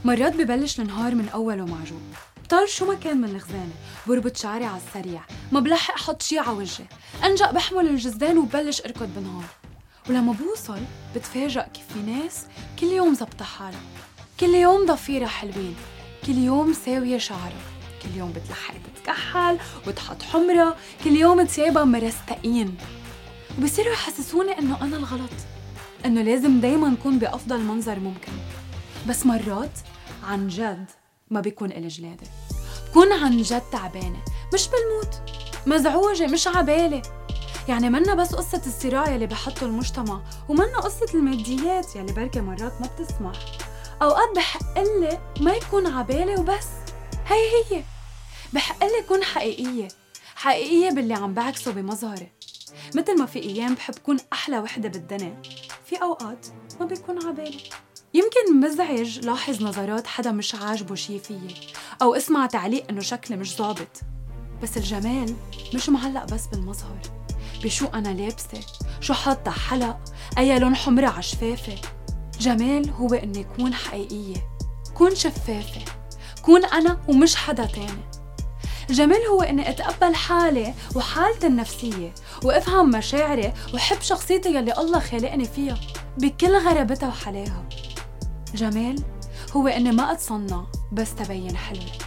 مرات ببلش النهار من أوله معجوب، طال شو ما كان من الخزانة، بربط شعري على السريع، ما بلحق أحط شي على وجهي، أنجأ بحمل الجزدان وبلش أركض بالنهار. ولما بوصل بتفاجأ كيف في ناس كل يوم زبطة حالها، كل يوم ضفيرة حلوين، كل يوم ساوية شعرها، كل يوم بتلحق تتكحل وتحط حمرة، كل يوم تيابها مرستقين. وبصيروا يحسسوني إنه أنا الغلط، إنه لازم دايماً نكون بأفضل منظر ممكن. بس مرات عن جد ما بيكون إلي جلادة، بكون عن جد تعبانة، مش بالموت، مزعوجة، مش عبالي. يعني منا بس قصة الصراع يلي بحطه المجتمع، ومنا قصة الماديات يلي بركة مرات ما بتسمح. أوقات بحقلي ما يكون عبالي وبس. هي بحقلي كون حقيقية باللي عم بعكسه بمظهري. مثل ما في أيام بحب كون أحلى وحدة بالدنيا، في أوقات ما بيكون عبالي. يمكن مزعج لاحظ نظرات حدا مش عاجبه شي فيي، أو اسمع تعليق إنه شكلي مش ظابط. بس الجمال مش معلق بس بالمظهر، بشو أنا لابسة، شو حاطة حلق، أي لون حمرة على شفافي. جمال هو إني كون حقيقية، كون شفافة، كون أنا ومش حدا تاني. جمال هو إني أتقبل حالي وحالتي النفسية، وأفهم مشاعري وحب شخصيتي يلي الله خالقني فيها بكل غرابتها وحلاها. جمال هو إني ما أتصنع بس تبين حلوة.